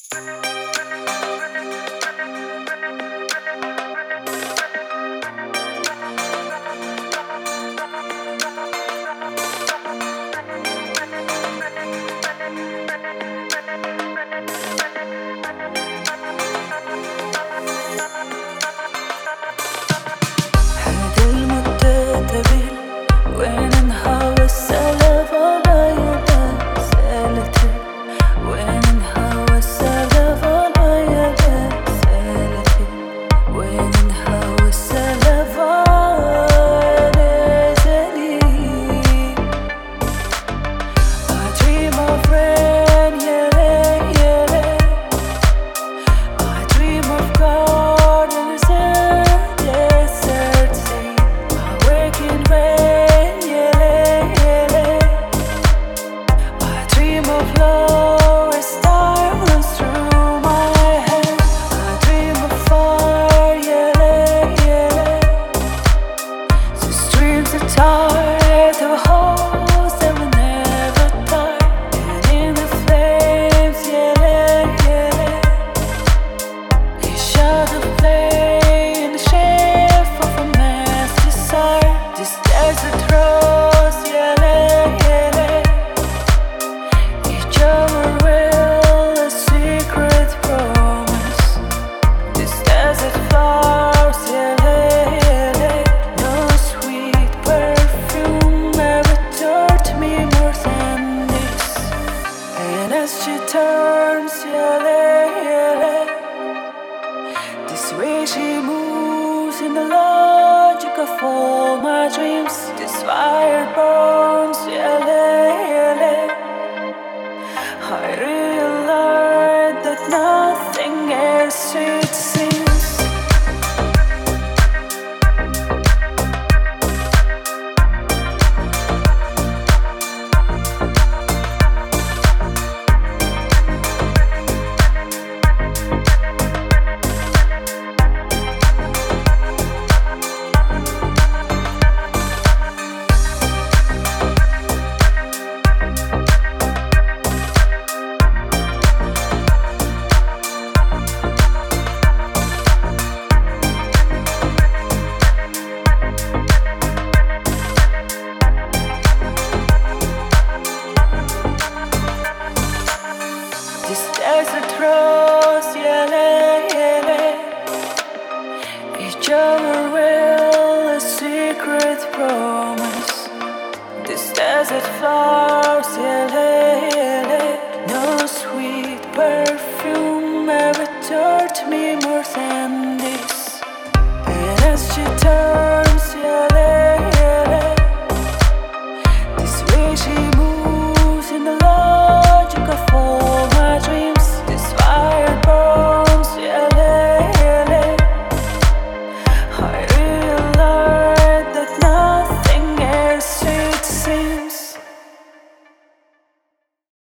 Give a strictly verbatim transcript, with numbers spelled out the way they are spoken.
هذا المدة تبل وينها والسلف على يدك سالت وينها والسلف على يدك سالت وينها والسلف على زلي I dream of rain يلي يلي I dream of gardens and desert sea I wake in rain يلي يلي I dream of love as time runs through my head I dream of fire يلي يلي the streams are tired of holes that will never die and in the flames يلي يلي they shadow play in the shape of a man's desire this desert rose يلي يلي each other will a secret promise this desert flowers يلي يلي no sweet perfume ever touched me more than this and as she turns يلي يلي this way she moves in the logic of all my dreams this fire burns يلي يلي I realize that nothing else it seems this desert rose يلي يلي each other will a secret promise this desert flowers يلي يلي no sweet perfume ever touched me more than